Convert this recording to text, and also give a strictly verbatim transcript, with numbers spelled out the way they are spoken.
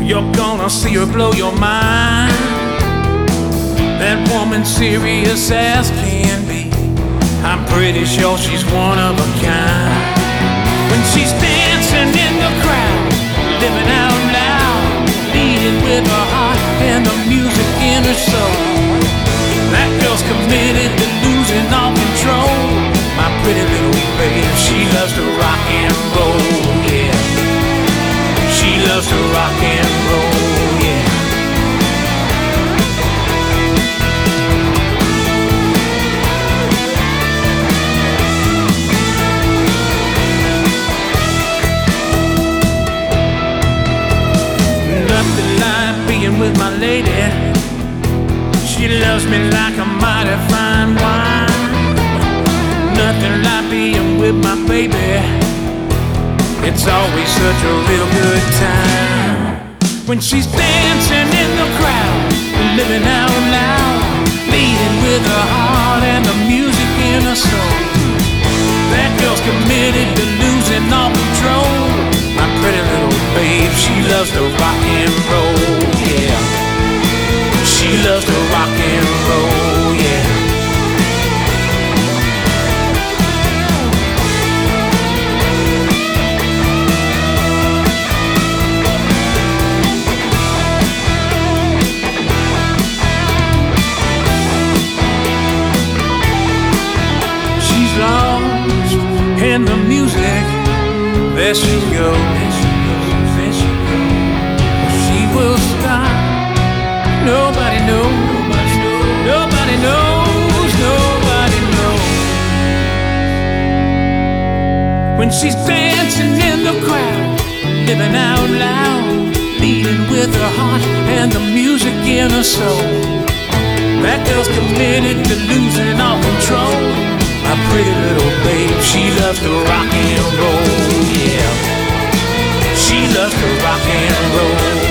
You're gonna see her blow your mind. That woman serious as can be. I'm pretty sure she's one of a kind. When she's dancing in the crowd, living out loud, leading with her heart and the music in her soul. That girl's committed to losing all control. My pretty little babe, she loves to rock and roll, yeah. She loves to rock and roll, yeah. Nothing like being with my lady. She loves me like a mighty fine wine. Nothing like being with my baby. It's always such a real good time. When she's dancing in the crowd, living out loud, leading with her heart and the music in her soul. That girl's committed to losing all control. My pretty little babe, she loves to rock and roll, yeah. She loves to rock and roll, yeah. She's lost in the music. There she goes, there she goes. She will stop. Nobody knows, nobody knows, nobody knows, nobody knows. When she's dancing in the crowd, living out loud, leading with her heart and the music in her soul. That girl's committed to losing all control. My pretty little babe, she loves to rock and roll, yeah. She loves to rock and roll.